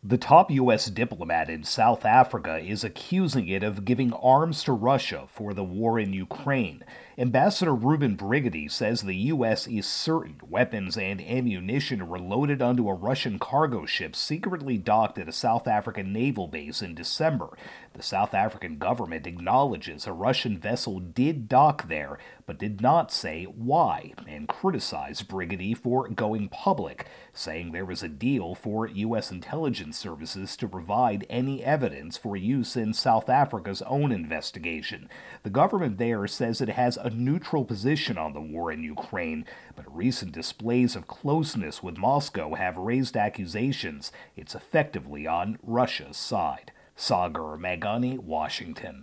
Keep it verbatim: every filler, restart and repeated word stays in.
The top U S diplomat in South Africa is accusing it of giving arms to Russia for the war in Ukraine. Ambassador Ruben Brigady says the U S is certain weapons and ammunition were loaded onto a Russian cargo ship secretly docked at a South African naval base in December. The South African government acknowledges a Russian vessel did dock there, but did not say why, and criticized Brigady for going public, saying there was a deal for U S intelligence services to provide any evidence for use in South Africa's own investigation. The government there says it has a neutral position on the war in Ukraine, but recent displays of closeness with Moscow have raised accusations it's effectively on Russia's side. Sagar Meghani, Washington.